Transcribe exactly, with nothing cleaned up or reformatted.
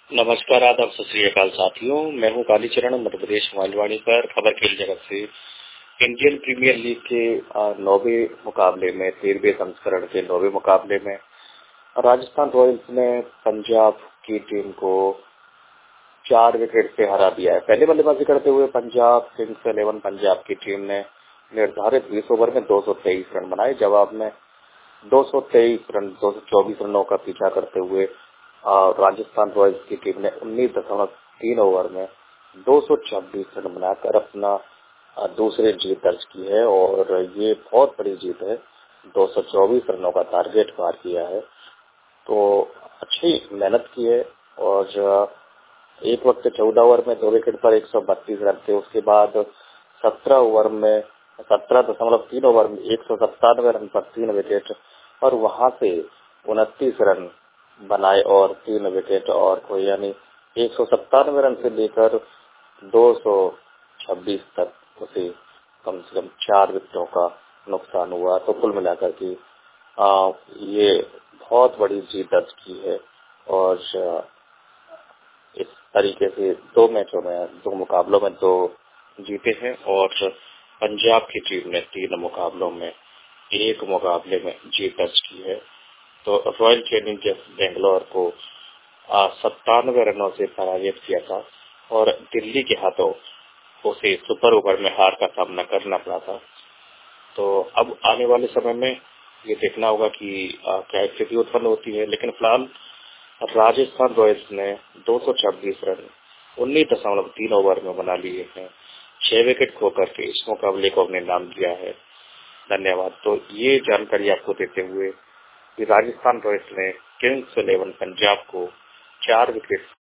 नमस्कार, आदाब, सत श्री अकाल साथियों। मैं हूं कालीचरण, मध्य प्रदेश मोबाइलवाणी पर खबर खेल जगत से। इंडियन प्रीमियर लीग के नौवे मुकाबले में तेरहवें संस्करण के नौवे मुकाबले में राजस्थान रॉयल्स ने पंजाब की टीम को चार विकेट से हरा दिया है। पहले बल्लेबाजी करते हुए पंजाब किंग्स इलेवन पंजाब की टीम ने निर्धारित बीस ओवर में दो सौ तेईस रन बनाए। जवाब में दो सौ तेईस रन दो सौ चौबीस रनों का पीछा करते हुए राजस्थान रॉयल्स की टीम ने उन्नीस दशमलव तीन ओवर में दो सौ छब्बीस रन बनाकर अपना दूसरी जीत दर्ज की है और ये बहुत बड़ी जीत है। दो सौ चौबीस रनों का टारगेट पार किया है, तो अच्छी मेहनत की है। और एक वक्त चौदह ओवर में दो विकेट पर एक सौ बत्तीस रन थे। उसके बाद सत्रह ओवर में सत्रह दशमलव तीन ओवर में एक सौ सत्तानवे रन पर तीन विकेट और वहां से उनतीस रन बनाए और तीन विकेट और कोई यानी एक सौ सत्तानवे रन से लेकर दो सौ छब्बीस तक उसे कम से कम चार विकेटों का नुकसान हुआ। तो कुल मिलाकर के ये बहुत बड़ी जीत दर्ज की है और इस तरीके से दो मैचों में दो मुकाबलों में दो जीते हैं और पंजाब की टीम ने तीन मुकाबलों में एक मुकाबले में जीत दर्ज की है। तो रॉयल चैलेंजर्स बेंगलोर को सत्तानवे रनों से पराजित किया था और दिल्ली के हाथों उसे सुपर ओवर में हार का सामना करना पड़ा था। तो अब आने वाले समय में ये देखना होगा कि आ, क्या स्थिति उत्पन्न होती है। लेकिन फिलहाल राजस्थान रॉयल्स ने दो सौ छब्बीस रन उन्नीस दशमलव तीन ओवर में बना लिए हैं। छह विकेट खोकर के इस मुकाबले को अपने नाम दिया है। धन्यवाद। तो ये जानकारी आपको देते हुए कि राजस्थान रॉयल्स ने किंग्स इलेवन पंजाब को चार विकेट